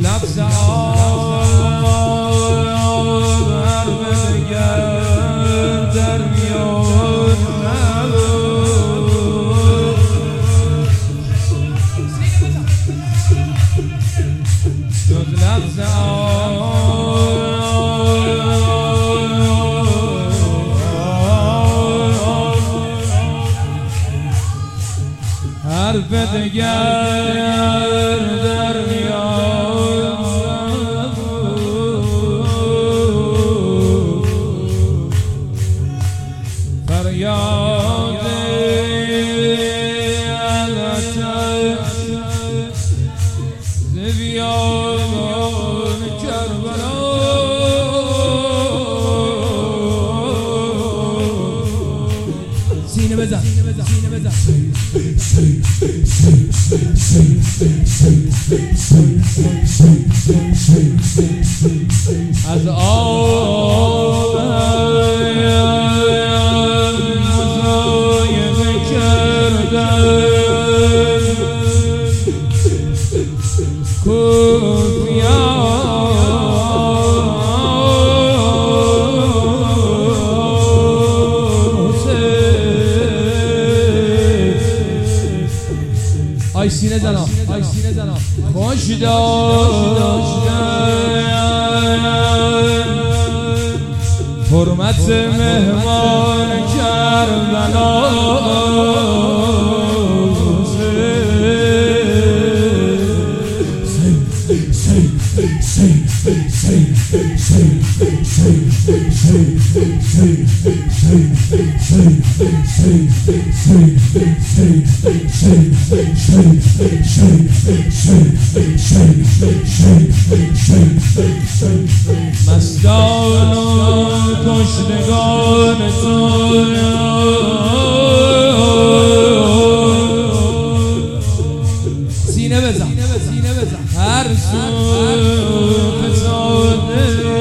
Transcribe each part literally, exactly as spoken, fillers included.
لفظ آب هر به دگر در میان جز لفظ آب حرف دگر در میان فریاد علتش ز بیابان کربلا سینه بزن سینه بزن از آب مزایده کردن آی سینه زنا آی سینه زنا خوش داشتن حرمت مهمان کربلا مستان و کشتگان تو سینه بزن سینه بزن هر سو فساده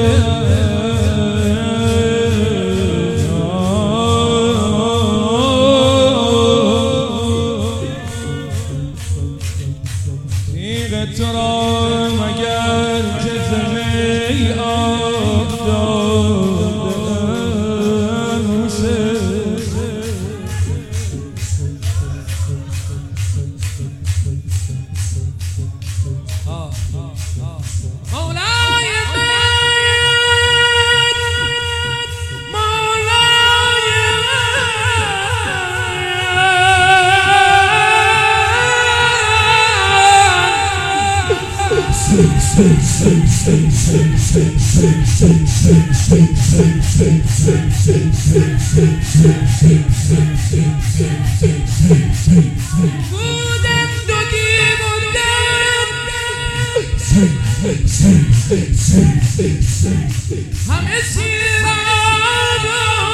تیغ تو را مگر که زمی آب دادن مولای من مولای بودم دو دیم و همه سیراد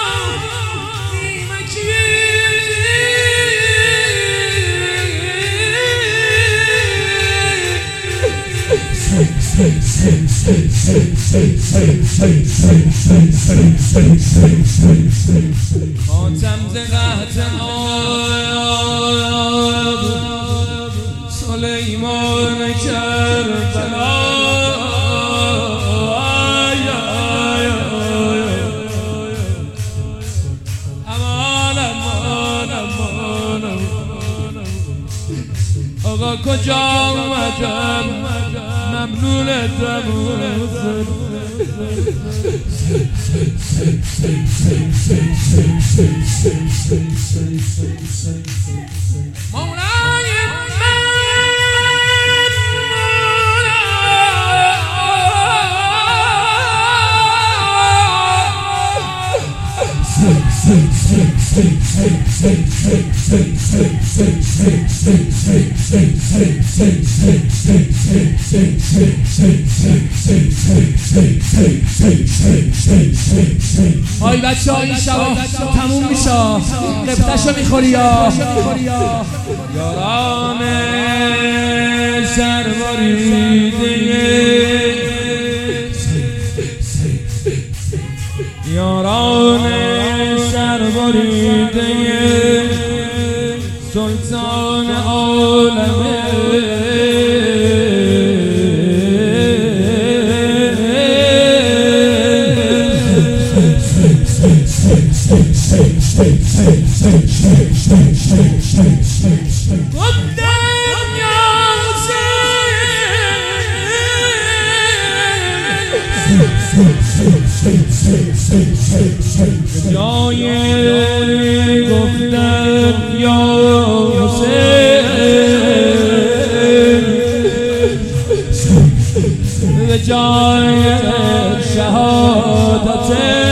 نیمکی خاتم ز قحط آب سلیمان کربلا امان امان امان آقا کجا آمدم ممنونتم مولای من آی بچه ها این شبا تموم میشه قبطشو میخوری یا یاران سربریده یاران سربریده سلطان عالم جای گفتم یا حسین به جای شهادت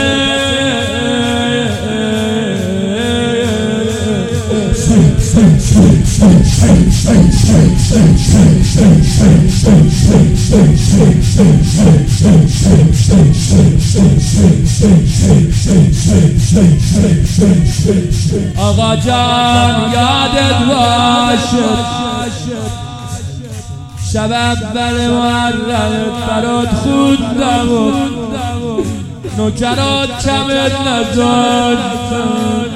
آقا جان یادت باشه شب اول محرم برات خوندم و نوکرات کمت نزدن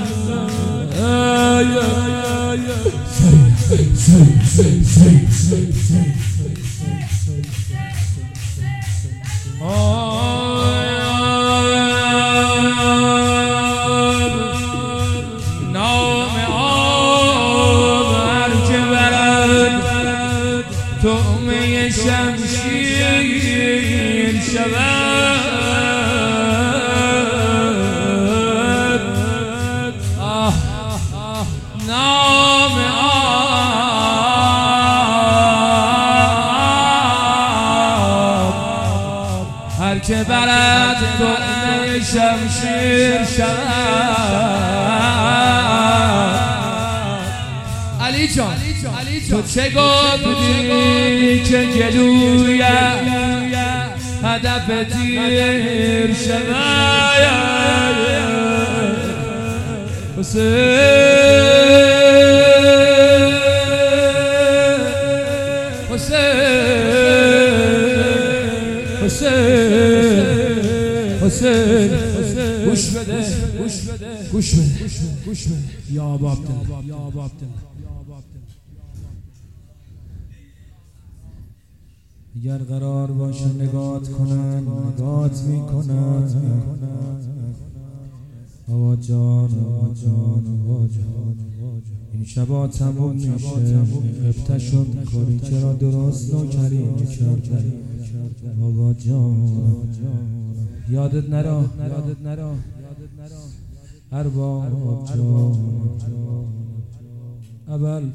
نام آب هرچه برد طعمه شمشیر شود نام آب هرچه برد طعمه شمشیر شود علی جان تو چه گفتی که جلوی هدف تیر شود حسین حسین حسین گوش بده گوش بده گوش بده یا باب دل یا باب دل اگر قرار باشه نگات کنن نگات میکنن آوا جان آوا جان آوا جان این شبا تموم میشه غبطشو میکنی چرا درست نکردی آوا جان یادت نرا یادت نرا ارباب جان اول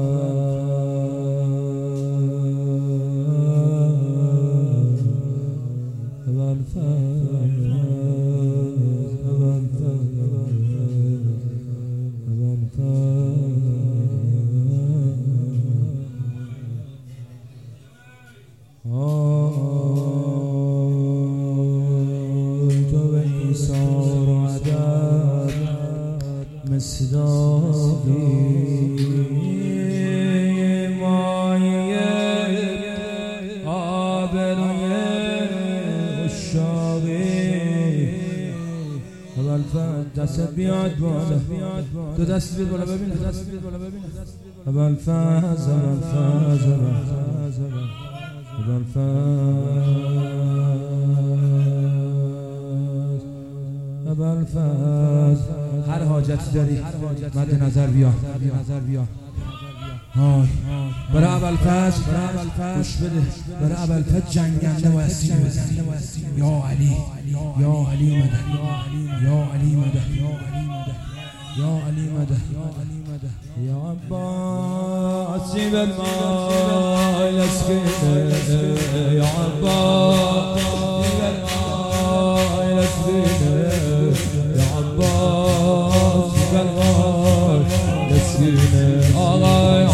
مصداقی مایه آبروی اشاقی اول فرد دستت بیاد بالا دو دست بیاد بالا ببین اول فرد اول فرد اول فرد اول فرد هر حاجتی داری مد نظر بیا برای ابوالفضل گوش بده برای ابوالفضل جنگنده باید سینه بزنی یا علی یا علی مدد یا علی مدد یا علی مدد یا عباسی بالمال اسكنه یا عباسی بالمال اسكنه یا عباسی بالمال اسكنه آقا یا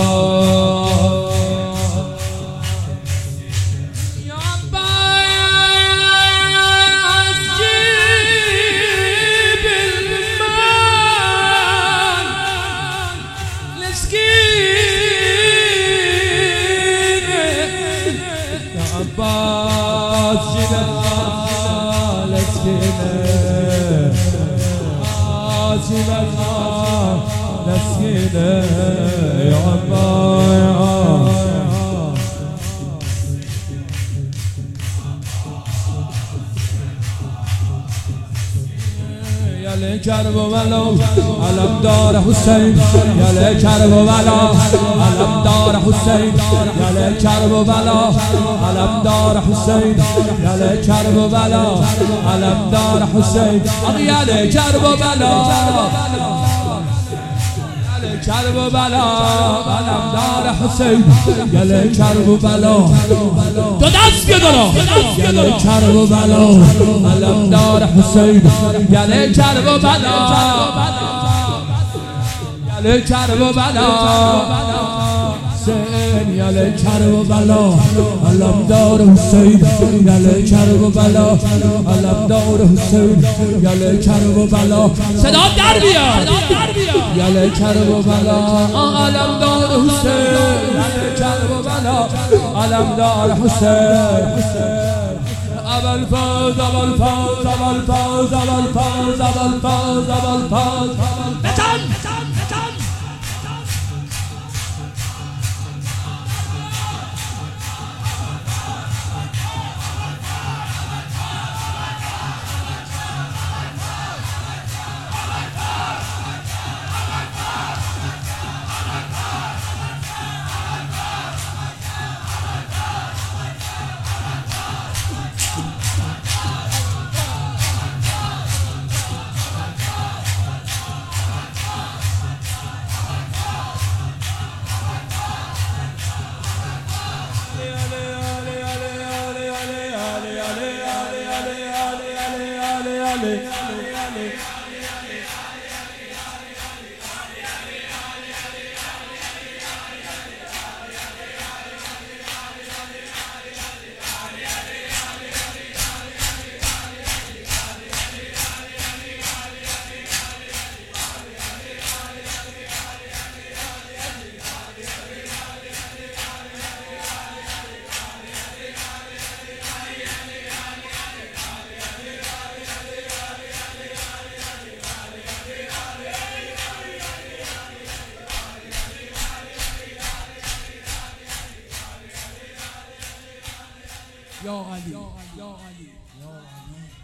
عباس جبال اسكنه عباس جبال اسكنه يا عباس يا یله کرب و بلا علم دار حسین یله کرب و بلا علم دار حسین یله کرب و بلا علم دار حسین یله کرب و بلا علم دار حسین یله کرب و بلا کرب و بلا علم دار حسین یله کرب و بلا دو دست بیادالا یله کرب و بلا علم دار حسین یله کرب و بلا یله کرب و بلا حسین یله کرب و بلا علم دار حسین یله کرب و بلا علم دار حسین یله کرب و بلا صدا در بیاد یله کرب و بلا علم دار حسین یله کرب و بلا علم دار حسین اول فاز اول فاز اول فاز اول فاز اول فاز اول فاز بتن یا علی یا علی یا علی